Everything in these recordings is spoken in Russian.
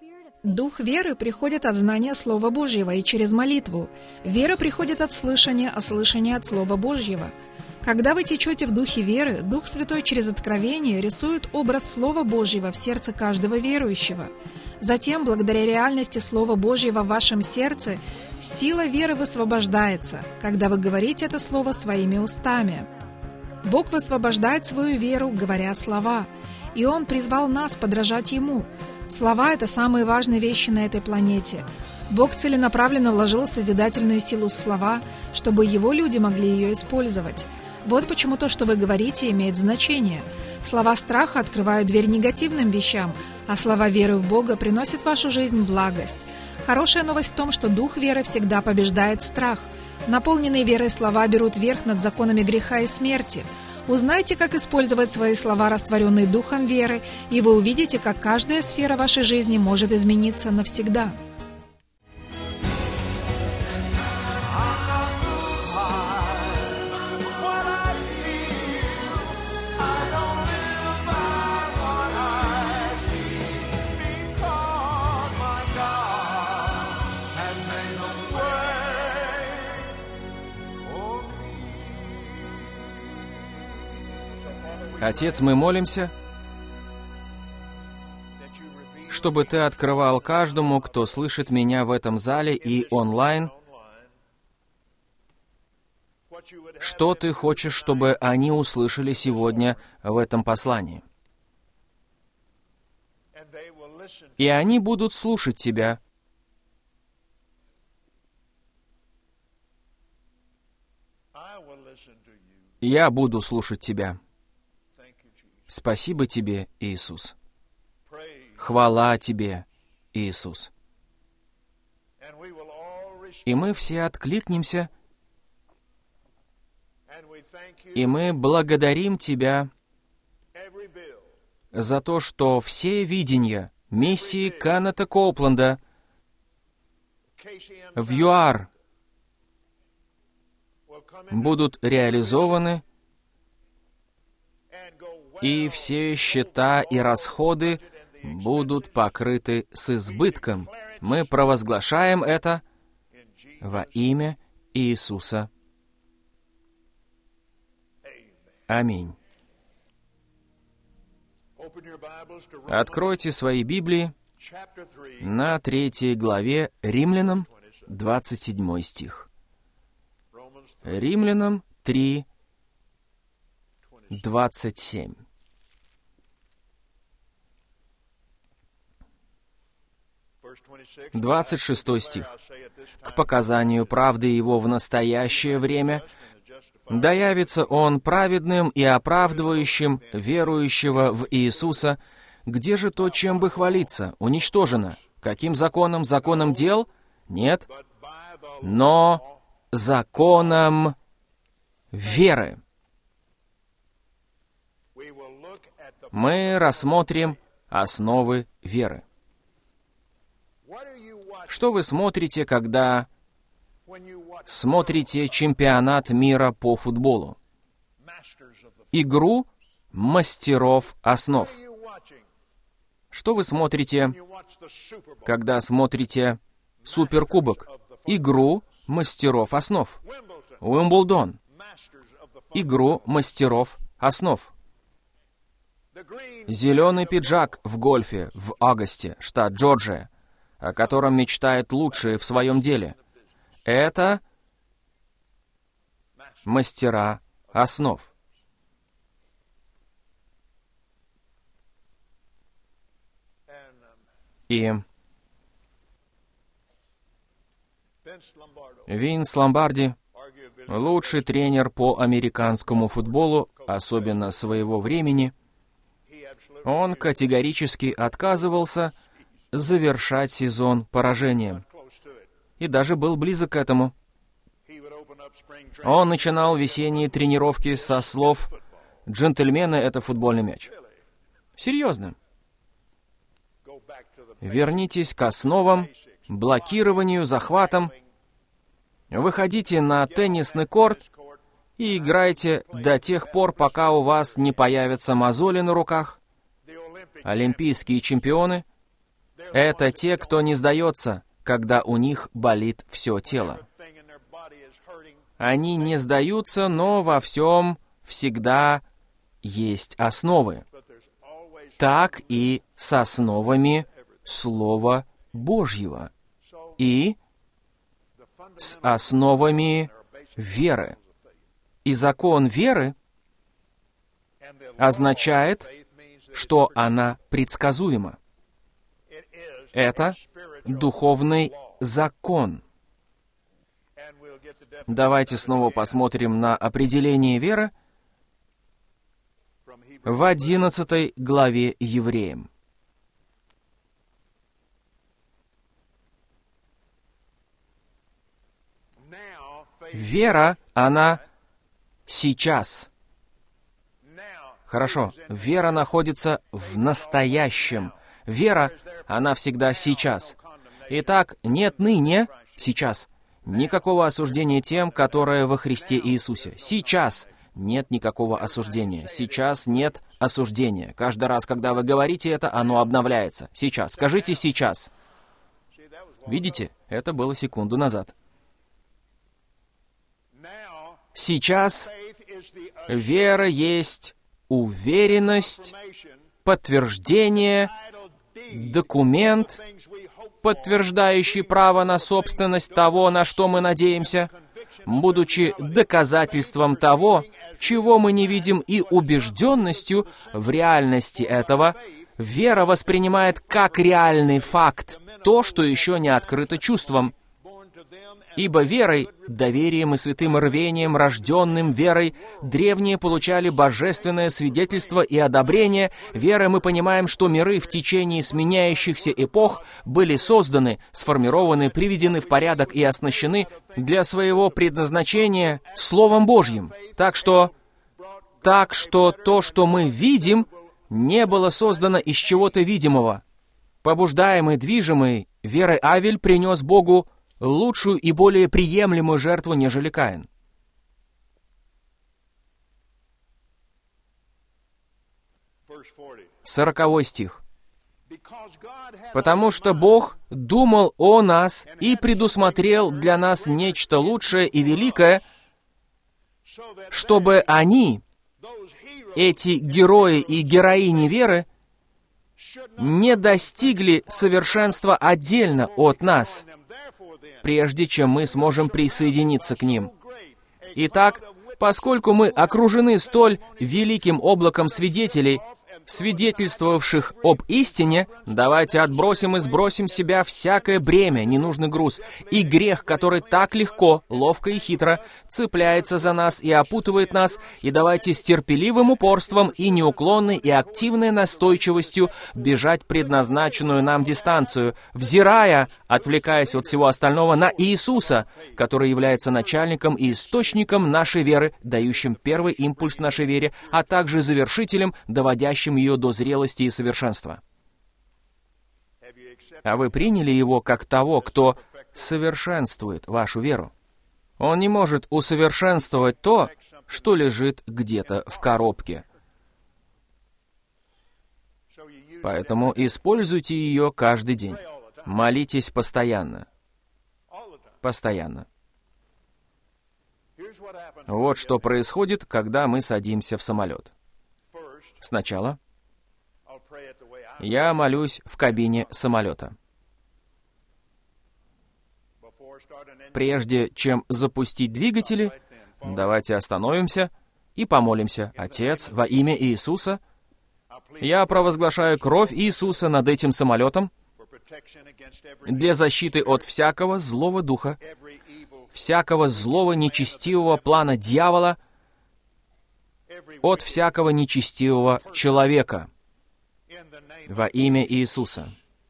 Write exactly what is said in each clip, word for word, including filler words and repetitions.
Дух веры приходит от знания Слова Божьего и через молитву. Вера приходит от слышания, а слышание от Слова Божьего. Когда вы течете в духе веры, Дух Святой через откровение рисует образ Слова Божьего в сердце каждого верующего. Затем, благодаря реальности Слова Божьего в вашем сердце, сила веры высвобождается, когда вы говорите это Слово своими устами. Бог высвобождает свою веру, говоря слова, и Он призвал нас подражать Ему. Слова — это самые важные вещи на этой планете. Бог целенаправленно вложил созидательную силу в слова, чтобы Его люди могли ее использовать. Вот почему то, что вы говорите, имеет значение. Слова страха открывают дверь негативным вещам, а слова веры в Бога приносят в вашу жизнь благость. Хорошая новость в том, что дух веры всегда побеждает страх. Наполненные верой слова берут верх над законами греха и смерти. Узнайте, как использовать свои слова, растворенные духом веры, и вы увидите, как каждая сфера вашей жизни может измениться навсегда. Отец, мы молимся, чтобы Ты открывал каждому, кто слышит меня в этом зале и онлайн, что Ты хочешь, чтобы они услышали сегодня в этом послании. И они будут слушать Тебя. Я буду слушать Тебя. Спасибо Тебе, Иисус. Хвала Тебе, Иисус. И мы все откликнемся, и мы благодарим Тебя за то, что все видения миссии Кеннета Коупленда в ЮАР будут реализованы, и все счета и расходы будут покрыты с избытком. Мы провозглашаем это во имя Иисуса. Аминь. Откройте свои Библии на третьей главе Римлянам, двадцать седьмой стих. Римлянам три, двадцать семь. двадцать шестой стих. «К показанию правды Его в настоящее время, да явится Он праведным и оправдывающим верующего в Иисуса. Где же то, чем бы хвалиться? Уничтожено. Каким законом? Законом дел? Нет. Но законом веры». Мы рассмотрим основы веры. Что вы смотрите, когда смотрите чемпионат мира по футболу? Игру мастеров основ. Что вы смотрите, когда смотрите Суперкубок? Игру мастеров основ. Уимблдон. Игру мастеров основ. Зеленый пиджак в гольфе в Агасте, штат Джорджия, о котором мечтают лучшие в своем деле. Это мастера основ. И Винс Ломбарди, лучший тренер по американскому футболу, особенно своего времени, он категорически отказывался завершать сезон поражением. И даже был близок к этому. Он начинал весенние тренировки со слов «Джентльмены — это футбольный мяч». Серьезно. Вернитесь к основам, блокированию, захватам. Выходите на теннисный корт и играйте до тех пор, пока у вас не появятся мозоли на руках. Олимпийские чемпионы Это те, кто не сдается, когда у них болит все тело. Они не сдаются, но во всем всегда есть основы. Так и с основами Слова Божьего и с основами веры. И закон веры означает, что она предсказуема. Это духовный закон. Давайте снова посмотрим на определение веры в одиннадцатой главе Евреям. Вера, она сейчас. Хорошо, вера находится в настоящем. Вера, она всегда сейчас. Итак, нет ныне, сейчас, никакого осуждения тем, которые во Христе Иисусе. Сейчас нет никакого осуждения. Сейчас нет осуждения. Каждый раз, когда вы говорите это, оно обновляется. Сейчас. Скажите «сейчас». Видите? Это было секунду назад. Сейчас вера есть уверенность, подтверждение, документ, подтверждающий право на собственность того, на что мы надеемся, будучи доказательством того, чего мы не видим, и убежденностью в реальности этого, вера воспринимает как реальный факт то, что еще не открыто чувством. Ибо верой, доверием и святым рвением, рожденным верой, древние получали божественное свидетельство и одобрение. Верой мы понимаем, что миры в течение сменяющихся эпох были созданы, сформированы, приведены в порядок и оснащены для своего предназначения Словом Божьим. Так что, так что то, что мы видим, не было создано из чего-то видимого. Побуждаемый, движимый верой Авель принес Богу лучшую и более приемлемую жертву, нежели Каин. Сороковой стих. «Потому что Бог думал о нас и предусмотрел для нас нечто лучшее и великое, чтобы они, эти герои и героини веры, не достигли совершенства отдельно от нас, прежде чем мы сможем присоединиться к ним. Итак, поскольку мы окружены столь великим облаком свидетелей, свидетельствовавших об истине, давайте отбросим и сбросим с себя всякое бремя, ненужный груз, и грех, который так легко, ловко и хитро цепляется за нас и опутывает нас, и давайте с терпеливым упорством и неуклонной и активной настойчивостью бежать предназначенную нам дистанцию, взирая, отвлекаясь от всего остального, на Иисуса, который является начальником и источником нашей веры, дающим первый импульс нашей вере, а также завершителем, доводящим ее до зрелости и совершенства. А вы приняли его как того, кто совершенствует вашу веру? Он не может усовершенствовать то, что лежит где-то в коробке. Поэтому используйте ее каждый день. Молитесь постоянно. Постоянно. Вот что происходит, когда мы садимся в самолет. Сначала я молюсь в кабине самолета. Прежде чем запустить двигатели, давайте остановимся и помолимся. Отец, во имя Иисуса, я провозглашаю кровь Иисуса над этим самолетом для защиты от всякого злого духа, всякого злого нечестивого плана дьявола, от всякого нечестивого человека во имя Иисуса.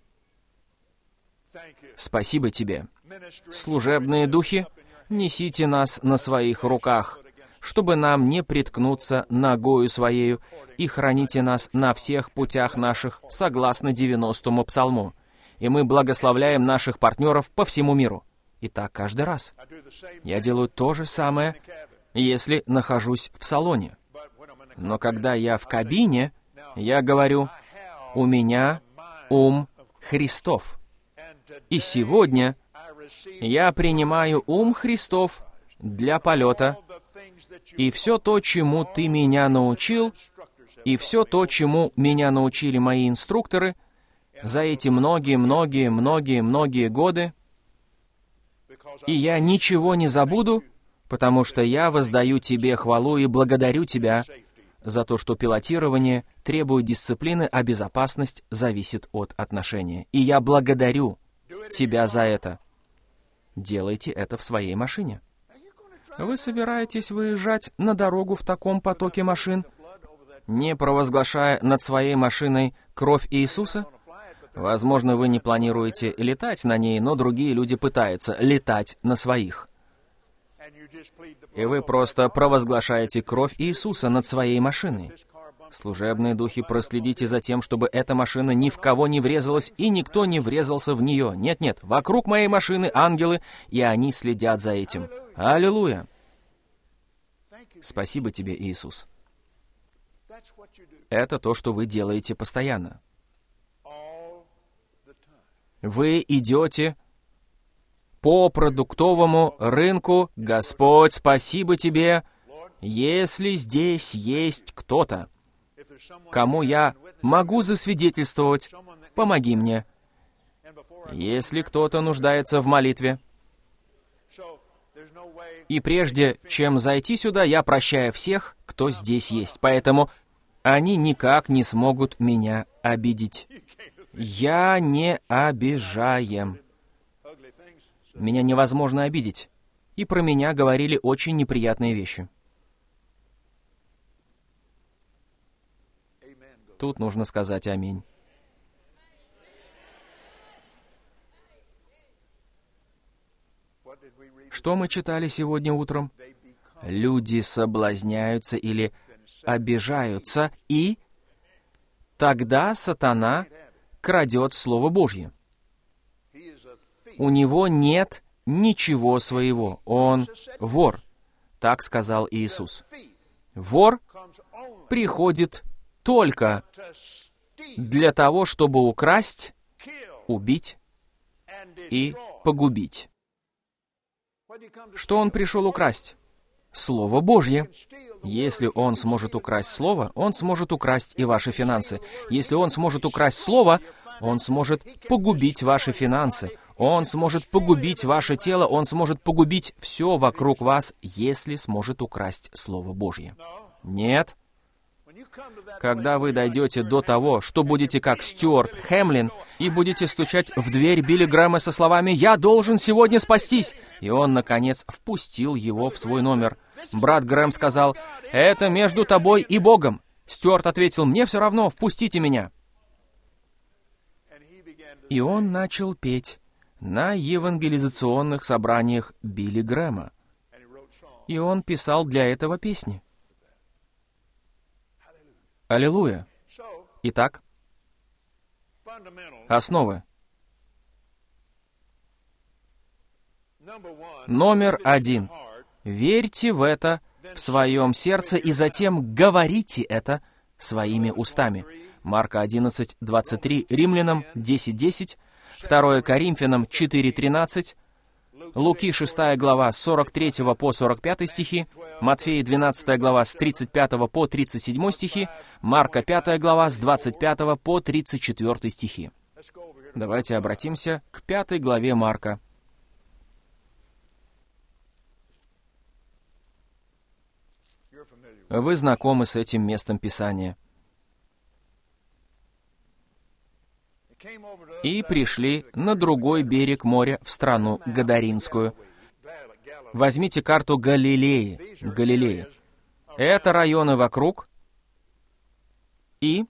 Спасибо Тебе. Служебные духи, несите нас на своих руках, чтобы нам не приткнуться ногою Своею, и храните нас на всех путях наших, согласно девяностому псалму. И мы благословляем наших партнеров по всему миру. И так каждый раз. Я делаю то же самое, если нахожусь в салоне. Но когда я в кабине, я говорю, у меня ум Христов. И сегодня я принимаю ум Христов для полета, и все то, чему Ты меня научил, и все то, чему меня научили мои инструкторы за эти многие-многие-многие-многие годы, и я ничего не забуду, потому что я воздаю Тебе хвалу и благодарю Тебя за то, что пилотирование требует дисциплины, а безопасность зависит от отношения. И я благодарю Тебя за это. Делайте это в своей машине. Вы собираетесь выезжать на дорогу в таком потоке машин, не провозглашая над своей машиной кровь Иисуса? Возможно, вы не планируете летать на ней, но другие люди пытаются летать на своих. И вы просто провозглашаете кровь Иисуса над своей машиной. Служебные духи, проследите за тем, чтобы эта машина ни в кого не врезалась, и никто не врезался в нее. Нет-нет, вокруг моей машины ангелы, и они следят за этим. Аллилуйя! Спасибо Тебе, Иисус. Это то, что вы делаете постоянно. Вы идете по продуктовому рынку. Господь, спасибо Тебе, если здесь есть кто-то, кому я могу засвидетельствовать, помоги мне. Если кто-то нуждается в молитве. И прежде чем зайти сюда, я прощаю всех, кто здесь есть. Поэтому они никак не смогут меня обидеть. Я не обижаем. Меня невозможно обидеть. И про меня говорили очень неприятные вещи. Тут нужно сказать аминь. Что мы читали сегодня утром? Люди соблазняются или обижаются, и тогда сатана крадет Слово Божье. У него нет ничего своего. Он вор. Так сказал Иисус. Вор приходит только для того, чтобы украсть, убить и погубить. Что он пришел украсть? Слово Божье. Если он сможет украсть Слово, он сможет украсть и ваши финансы. Если он сможет украсть Слово, он сможет погубить ваши финансы. Он сможет погубить ваше тело, он сможет погубить все вокруг вас, если сможет украсть Слово Божье. Нет. Когда вы дойдете до того, что будете как Стюарт Хэмлин, и будете стучать в дверь Билли Грэма со словами «Я должен сегодня спастись», и он, наконец, впустил его в свой номер. Брат Грэм сказал «Это между тобой и Богом». Стюарт ответил «Мне все равно, впустите меня». И он начал петь на евангелизационных собраниях Билли Грэма. И он писал для этого песни. Аллилуйя! Итак, основы. Номер один. Верьте в это в своем сердце и затем говорите это своими устами. Марка одиннадцать, двадцать три, Римлянам десять, десять, второе Коринфянам четыре, тринадцать, Луки шестая глава с сорок третьего по сорок пятый стихи, Матфея двенадцатая глава с тридцать пятого по тридцать седьмой стихи, Марка пятая глава с двадцать пятого по тридцать четвёртый стихи. Давайте обратимся к пятой главе Марка. Вы знакомы с этим местом Писания. И пришли на другой берег моря, в страну Гадаринскую. Возьмите карту Галилеи. Галилеи. Это районы вокруг. И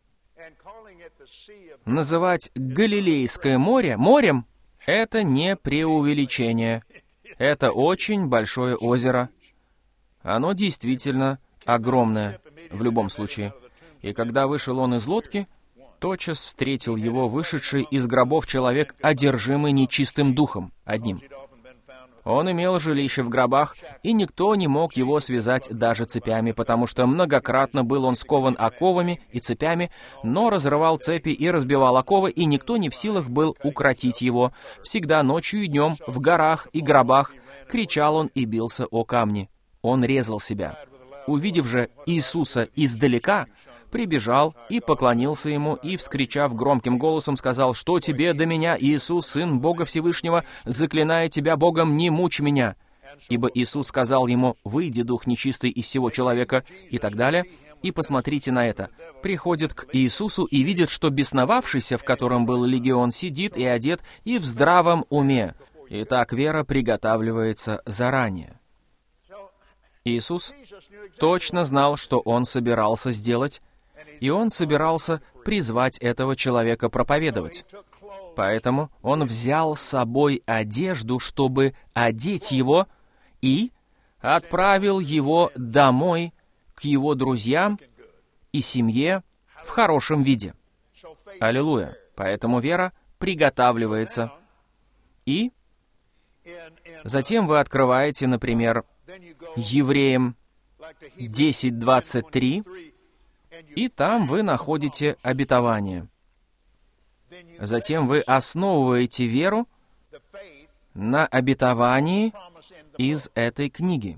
называть Галилейское море морем — это не преувеличение. Это очень большое озеро. Оно действительно огромное, в любом случае. И когда вышел он из лодки, тотчас встретил его вышедший из гробов человек, одержимый нечистым духом, одним. Он имел жилище в гробах, и никто не мог его связать даже цепями, потому что многократно был он скован оковами и цепями, но разрывал цепи и разбивал оковы, и никто не в силах был укротить его. Всегда ночью и днем, в горах и гробах, кричал он и бился о камни. Он резал себя. Увидев же Иисуса издалека, прибежал и поклонился ему, и, вскричав громким голосом, сказал: «Что тебе до меня, Иисус, Сын Бога Всевышнего? Заклинаю тебя Богом, не мучь меня!» Ибо Иисус сказал ему: «Выйди, дух нечистый, из сего человека», и так далее. И посмотрите на это. Приходит к Иисусу и видит, что бесновавшийся, в котором был легион, сидит и одет, и в здравом уме. Итак, вера приготавливается заранее. Иисус точно знал, что Он собирался сделать, и Он собирался призвать этого человека проповедовать. Поэтому Он взял с собой одежду, чтобы одеть его, и отправил его домой к его друзьям и семье в хорошем виде. Аллилуйя! Поэтому вера приготавливается. И затем вы открываете, например, Евреям десять двадцать три, и там вы находите обетование. Затем вы основываете веру на обетовании из этой книги.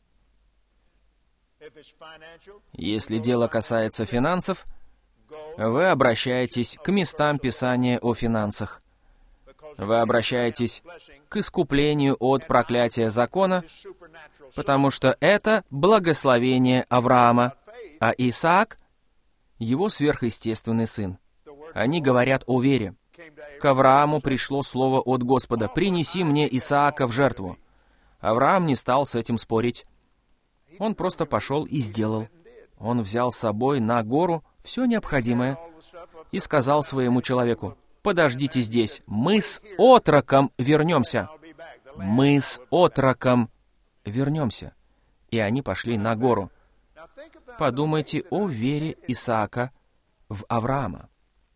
Если дело касается финансов, вы обращаетесь к местам Писания о финансах. Вы обращаетесь к искуплению от проклятия закона, потому что это благословение Авраама, а Исаак — его сверхъестественный сын. Они говорят о вере. К Аврааму пришло слово от Господа: «Принеси мне Исаака в жертву». Авраам не стал с этим спорить. Он просто пошел и сделал. Он взял с собой на гору все необходимое и сказал своему человеку: «Подождите здесь, мы с отроком вернемся». Мы с отроком вернемся. И они пошли на гору. Подумайте о вере Исаака в Авраама.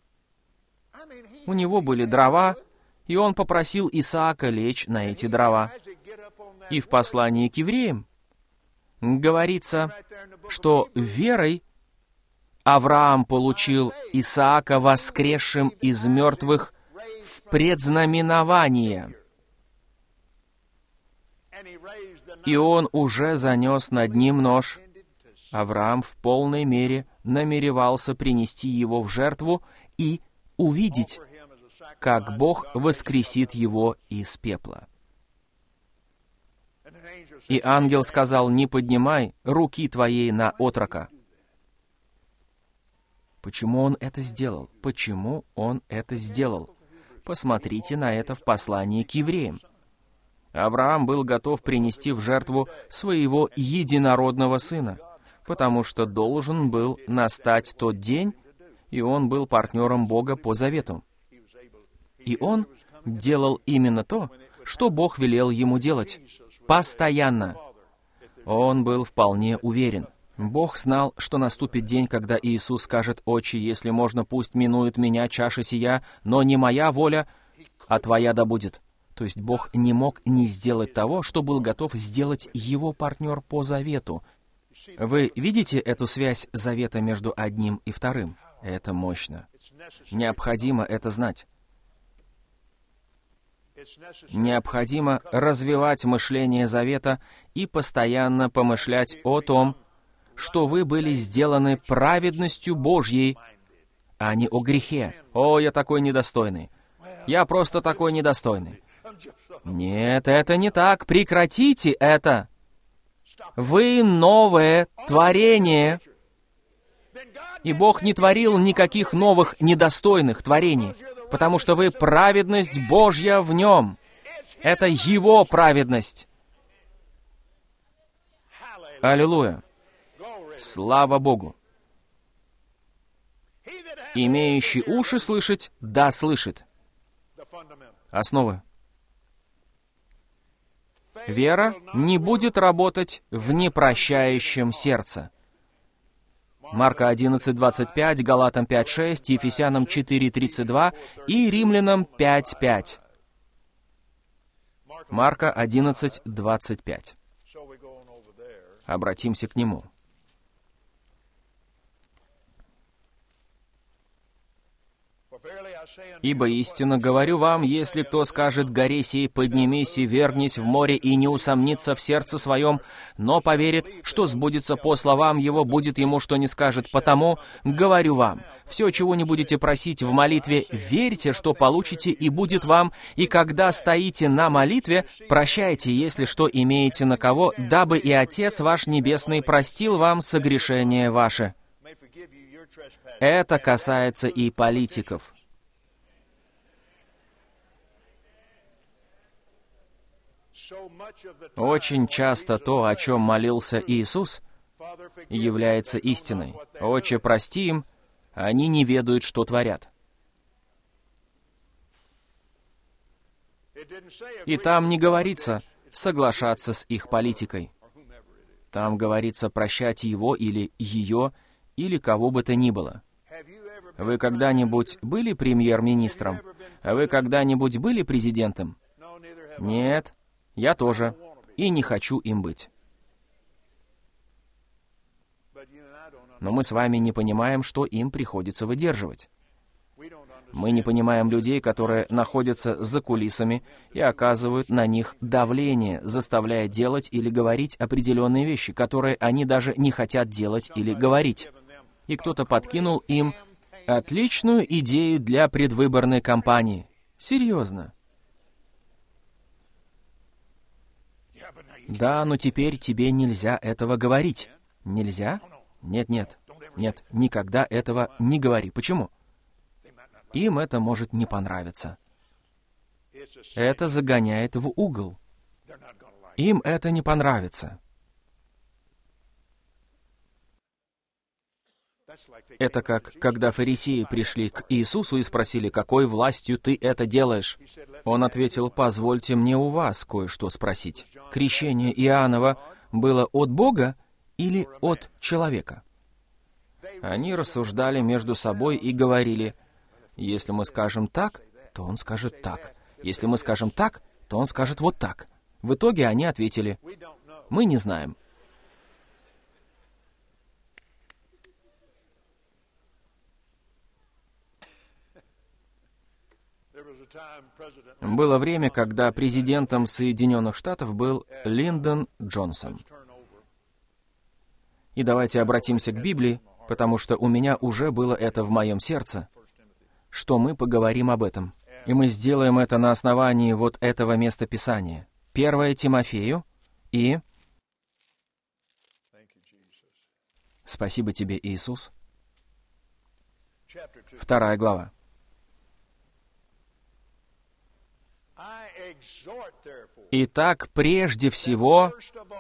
У него были дрова, и он попросил Исаака лечь на эти дрова. И в послании к евреям говорится, что верой Авраам получил Исаака воскресшим из мертвых в предзнаменование. И он уже занес над ним нож. Авраам в полной мере намеревался принести его в жертву и увидеть, как Бог воскресит его из пепла. И ангел сказал: «Не поднимай руки твоей на отрока». Почему он это сделал? Почему он это сделал? Посмотрите на это в послании к евреям. Авраам был готов принести в жертву своего единородного сына, потому что должен был настать тот день, и он был партнером Бога по завету. И он делал именно то, что Бог велел ему делать. Постоянно. Он был вполне уверен. Бог знал, что наступит день, когда Иисус скажет: «Отче, если можно, пусть минует меня чаша сия, но не моя воля, а твоя да будет». То есть Бог не мог не сделать того, что был готов сделать его партнер по завету. Вы видите эту связь завета между одним и вторым? Это мощно. Необходимо это знать. Необходимо развивать мышление завета и постоянно помышлять о том, что вы были сделаны праведностью Божьей, а не о грехе. «О, я такой недостойный! Я просто такой недостойный!» Нет, это не так. Прекратите это. Вы новое творение. И Бог не творил никаких новых недостойных творений, потому что вы праведность Божья в Нем. Это Его праведность. Аллилуйя. Слава Богу. Имеющий уши слышать, да слышит. Основа. Вера не будет работать в непрощающем сердце. Марка одиннадцать двадцать пять, Галатам пять шесть, Ефесянам четыре тридцать два и Римлянам пять пять. Марка одиннадцать, двадцать пять. Обратимся к нему. «Ибо истинно говорю вам, если кто скажет горе сей, поднимись и вернись в море, и не усомнится в сердце своем, но поверит, что сбудется по словам его, будет ему, что не скажет. Потому, говорю вам, все, чего не будете просить в молитве, верьте, что получите, и будет вам, и когда стоите на молитве, прощайте, если что имеете на кого, дабы и Отец ваш Небесный простил вам согрешения ваши». Это касается и политиков. Очень часто то, о чем молился Иисус, является истиной. «Отче, прости им, они не ведают, что творят». И там не говорится соглашаться с их политикой. Там говорится прощать его или ее, или кого бы то ни было. Вы когда-нибудь были премьер-министром? Вы когда-нибудь были президентом? Нет, я тоже, и не хочу им быть. Но мы с вами не понимаем, что им приходится выдерживать. Мы не понимаем людей, которые находятся за кулисами и оказывают на них давление, заставляя делать или говорить определенные вещи, которые они даже не хотят делать или говорить. И кто-то подкинул им отличную идею для предвыборной кампании. Серьезно. Да, но теперь тебе нельзя этого говорить. Нельзя? Нет, нет, нет, никогда этого не говори. Почему? Им это может не понравиться. Это загоняет в угол. Им это не понравится. Это как, когда фарисеи пришли к Иисусу и спросили, «Какой властью ты это делаешь?» Он ответил, «Позвольте мне у вас кое-что спросить. Крещение Иоаннова было от Бога или от человека?» Они рассуждали между собой и говорили, «Если мы скажем так, то он скажет так. Если мы скажем так, то он скажет вот так». В итоге они ответили, «Мы не знаем». Было время, когда президентом Соединенных Штатов был Линдон Джонсон. И давайте обратимся к Библии, потому что у меня уже было это в моем сердце, что мы поговорим об этом. И мы сделаем это на основании вот этого места Писания. Первое Тимофею и... Спасибо тебе, Иисус. Вторая глава. Итак, прежде всего,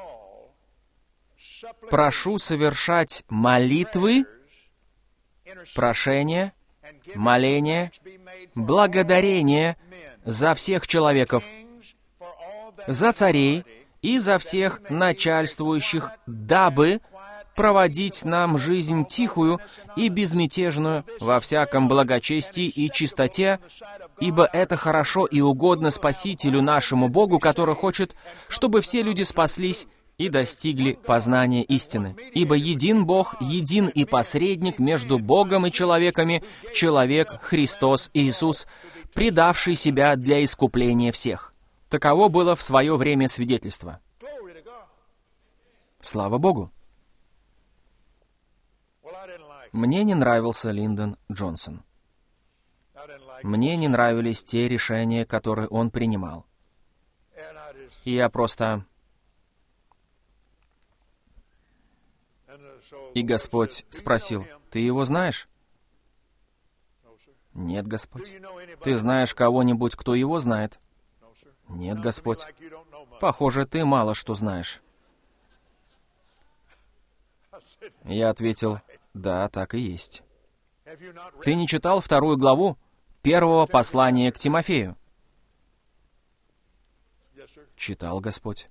прошу совершать молитвы, прошения, моления, благодарение за всех человеков, за царей и за всех начальствующих, дабы проводить нам жизнь тихую и безмятежную во всяком благочестии и чистоте, ибо это хорошо и угодно Спасителю нашему Богу, который хочет, чтобы все люди спаслись и достигли познания истины. Ибо един Бог, един и посредник между Богом и человеками, человек Христос Иисус, предавший себя для искупления всех. Таково было в свое время свидетельство. Слава Богу! Мне не нравился Линдон Джонсон. Мне не нравились те решения, которые он принимал. И я просто... И Господь спросил, «Ты его знаешь?» «Нет, Господь». «Ты знаешь кого-нибудь, кто его знает?» «Нет, Господь». «Похоже, ты мало что знаешь». Я ответил, «Да, так и есть». «Ты не читал вторую главу первого послания к Тимофею?» «Читал, Господь».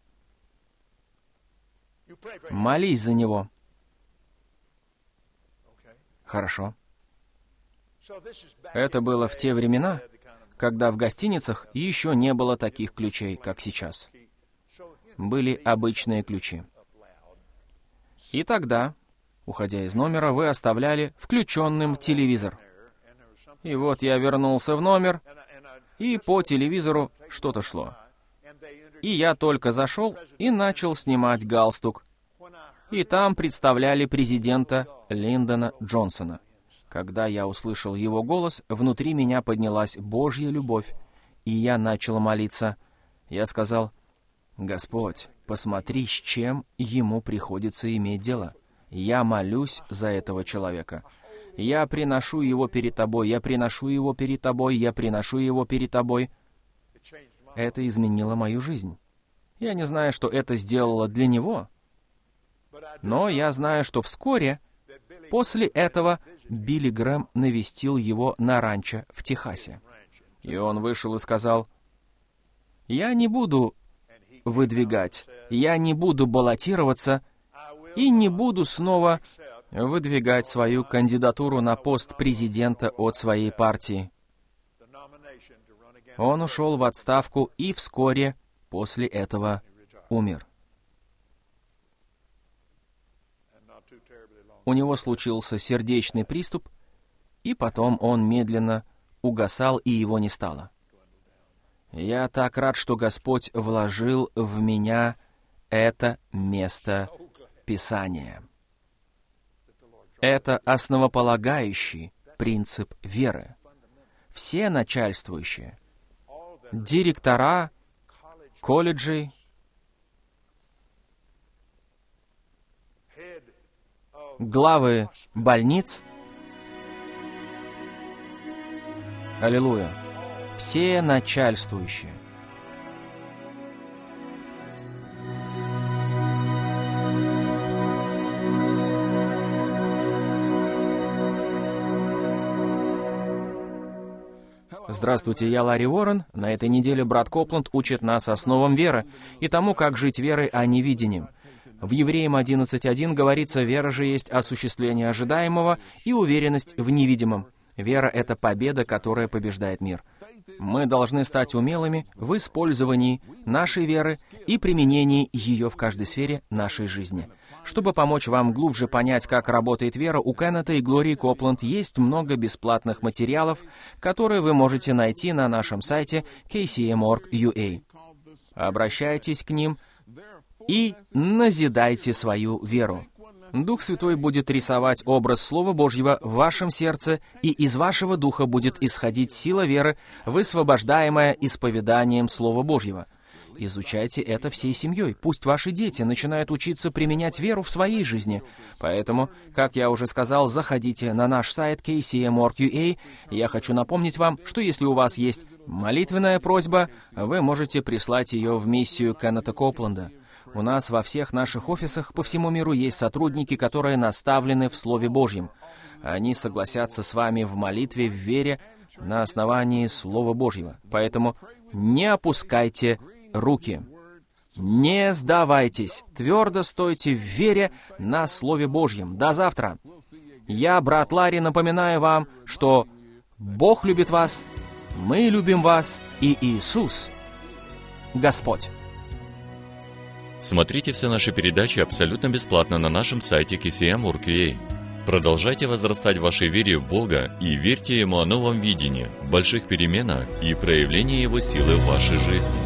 «Молись за него». «Хорошо». Это было в те времена, когда в гостиницах еще не было таких ключей, как сейчас. Были обычные ключи. И тогда, уходя из номера, вы оставляли включенным телевизор. И вот я вернулся в номер, и по телевизору что-то шло. И я только зашел и начал снимать галстук. И там представляли президента Линдона Джонсона. Когда я услышал его голос, внутри меня поднялась Божья любовь, и я начал молиться. Я сказал: «Господь, посмотри, с чем ему приходится иметь дело. Я молюсь за этого человека. Я приношу его перед тобой, я приношу его перед тобой, я приношу его перед тобой». Это изменило мою жизнь. Я не знаю, что это сделало для него, но я знаю, что вскоре после этого Билли Грэм навестил его на ранчо в Техасе. И он вышел и сказал: «Я не буду выдвигать, я не буду баллотироваться и не буду снова выдвигать свою кандидатуру на пост президента от своей партии». Он ушел в отставку и вскоре после этого умер. У него случился сердечный приступ, и потом он медленно угасал, и его не стало. Я так рад, что Господь вложил в меня это место Писания. Это основополагающий принцип веры. Все начальствующие, директора колледжей, главы больниц, аллилуйя, все начальствующие. Здравствуйте, я Ларри Уоррен. На этой неделе брат Копланд учит нас основам веры и тому, как жить верой, а не видением. В Евреям одиннадцать один говорится: «Вера же есть осуществление ожидаемого и уверенность в невидимом». Вера — это победа, которая побеждает мир. Мы должны стать умелыми в использовании нашей веры и применении ее в каждой сфере нашей жизни. Чтобы помочь вам глубже понять, как работает вера, у Кеннета и Глории Копланд есть много бесплатных материалов, которые вы можете найти на нашем сайте кей си эм точка орг точка ю а. Обращайтесь к ним и назидайте свою веру. Дух Святой будет рисовать образ Слова Божьего в вашем сердце, и из вашего духа будет исходить сила веры, высвобождаемая исповеданием Слова Божьего. Изучайте это всей семьей. Пусть ваши дети начинают учиться применять веру в своей жизни. Поэтому, как я уже сказал, заходите на наш сайт кей си эм точка орг точка ю а. Я хочу напомнить вам, что если у вас есть молитвенная просьба, вы можете прислать ее в миссию Кеннета Копланда. У нас во всех наших офисах по всему миру есть сотрудники, которые наставлены в Слове Божьем. Они согласятся с вами в молитве, в вере, на основании Слова Божьего. Поэтому не опускайте руки. Не сдавайтесь. Твердо стойте в вере на Слове Божьем. До завтра. Я, брат Ларри, напоминаю вам, что Бог любит вас, мы любим вас, и Иисус — Господь. Смотрите все наши передачи абсолютно бесплатно на нашем сайте кей си эм точка орг точка ю а. Продолжайте возрастать в вашей вере в Бога и верьте Ему о новом видении, больших переменах и проявлении Его силы в вашей жизни.